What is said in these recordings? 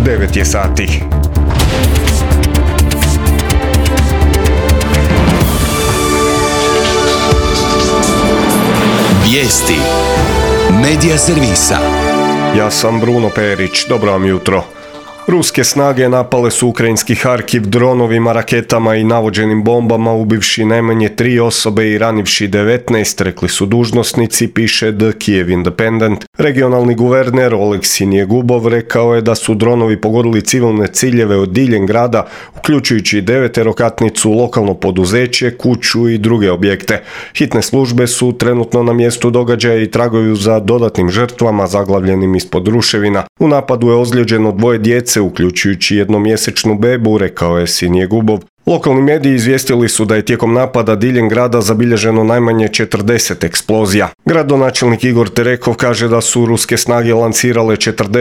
9 je sati. Vijesti Medija servisa. Ja sam Bruno Perić, dobro vam jutro. Ruske snage napale su ukrajinski Harkiv dronovima, raketama i navođenim bombama, ubivši najmanje 3 osobe i ranivši 19, rekli su dužnosnici, piše The Kiev Independent. Regionalni guverner Oleksij Njegubov rekao je da su dronovi pogodili civilne ciljeve od diljem grada, uključujući 9-katnicu, lokalno poduzeće, kuću i druge objekte. Hitne službe su trenutno na mjestu događaja i tragaju za dodatnim žrtvama zaglavljenim ispod ruševina. U napadu je ozlijeđeno 2 djece, uključujući jednomjesečnu bebu, rekao je Njegubov. Lokalni mediji izvijestili su da je tijekom napada diljem grada zabilježeno najmanje 40 eksplozija. Gradonačelnik Igor Terekov kaže da su ruske snage lancirale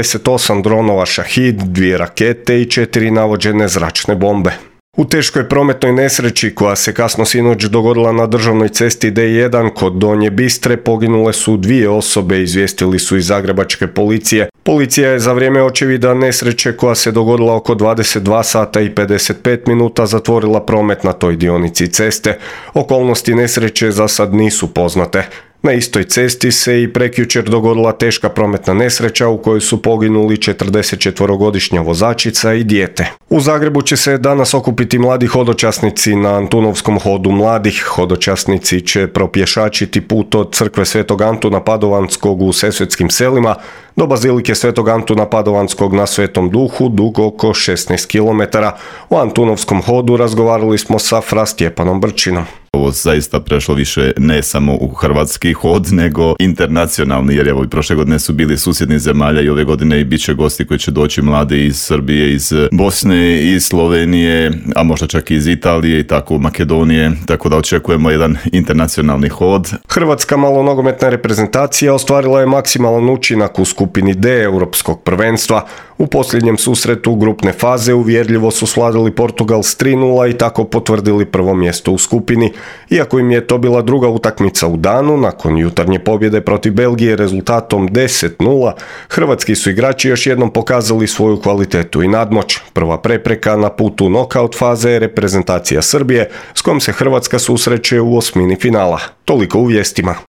48 dronova Šahid, 2 rakete i 4 navođene zračne bombe. U teškoj prometnoj nesreći koja se kasno sinoć dogodila na državnoj cesti D1 kod Donje Bistre poginule su 2 osobe, izvijestili su iz zagrebačke policije. Policija je za vrijeme očevida nesreće koja se dogodila oko 22 sata i 55 minuta zatvorila promet na toj dionici ceste. Okolnosti nesreće za sad nisu poznate. Na istoj cesti se i prekjučer dogodila teška prometna nesreća u kojoj su poginuli 44-godišnja vozačica i dijete. U Zagrebu će se danas okupiti mladi hodočasnici na Antunovskom hodu mladih. Hodočasnici će propješačiti put od crkve Svetog Antuna Padovanskog u Sesvetskim selima do bazilike Svetog Antuna Padovanskog na Svetom Duhu, dug oko 16 km. O Antunovskom hodu razgovarali smo sa Fra Stjepanom Brčinom. Ovo zaista prešlo više ne samo u hrvatski hod, nego internacionalni, jer evo i prošle godine su bili susjednih zemalja i ove godine i bit će gosti koji će doći mladi iz Srbije, iz Bosne, iz Slovenije, a možda čak i iz Italije i tako Makedonije, tako da očekujemo jedan internacionalni hod. Hrvatska malonogometna reprezentacija ostvarila je maksimalan učinak u skupini D Europskog prvenstva. U posljednjem susretu grupne faze uvjerljivo su svladali Portugal s 3:0 i tako potvrdili prvo mjesto u skupini. Iako im je to bila druga utakmica u danu, nakon jutarnje pobjede protiv Belgije rezultatom 10:0, hrvatski su igrači još jednom pokazali svoju kvalitetu i nadmoć. Prva prepreka na putu nokaut faze je reprezentacija Srbije, s kojom se Hrvatska susreće u osmini finala. Toliko u vijestima.